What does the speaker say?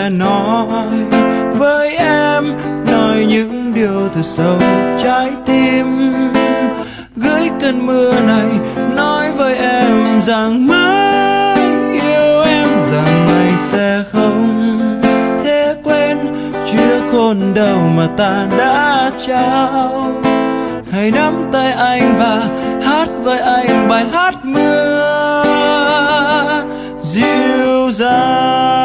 sẽ nói với em, nói những điều từ sâu trái tim. Gửi cơn mưa này nói với em rằng mãi yêu em, rằng ngày sẽ không thể quên chưa khôn đâu mà ta đã trao. Hãy nắm tay anh và hát với anh bài hát mưa dịu dàng.